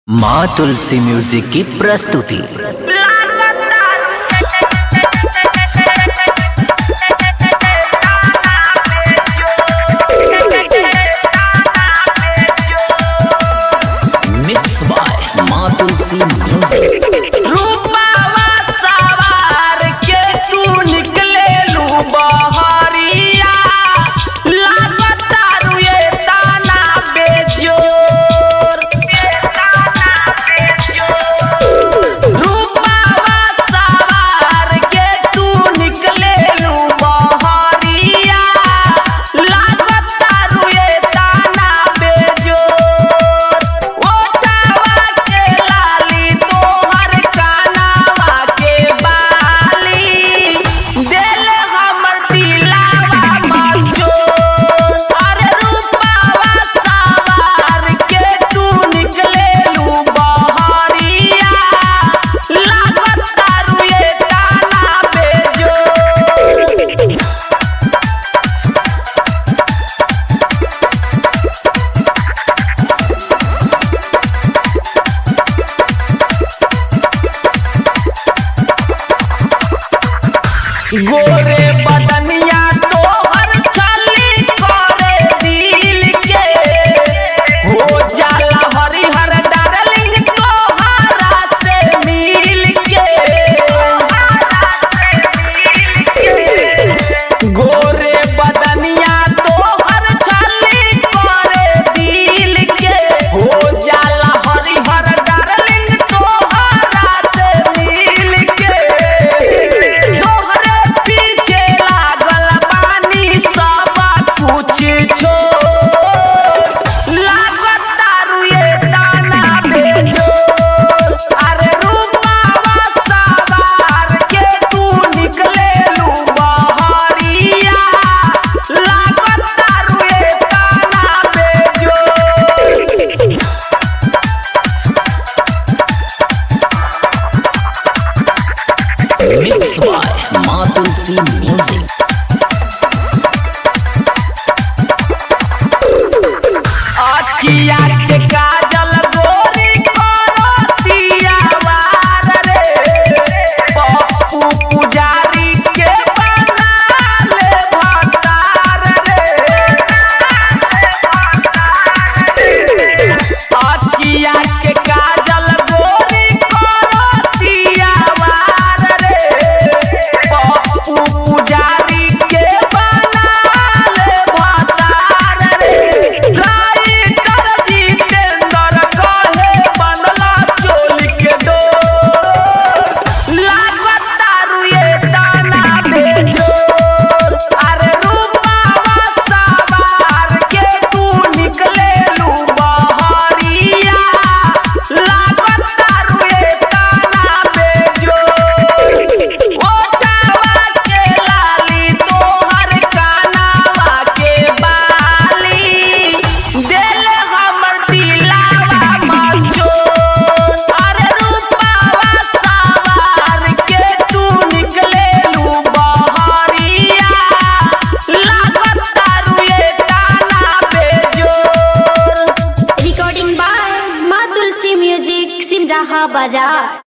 माँ तुलसी म्यूजिक की प्रस्तुति। मिक्स बाय माँ तुलसी म्यूजिक। गोरे बदनिया तोहर छली करे दिल के हो जाला हरिहर डार्लिंग तोहरा से मिल के। गोरे बदनिया तोहर छली करे दिल के हो जाला हरिहर डार्लिंग तोहरा से मिल के। मिक्स बाय माँ तुलसी म्यूजिक। अखिया के काजल गोरी करतिया वार रे पप्पू पुजारी के बना ले भतार रे। अखिया के काजल गोरी करतिया वार रे पप्पू पुजारी के बना ले भतार रे। रिकॉर्डिंग बाय माँ तुलसी म्यूजिक सिमराहा बाजार।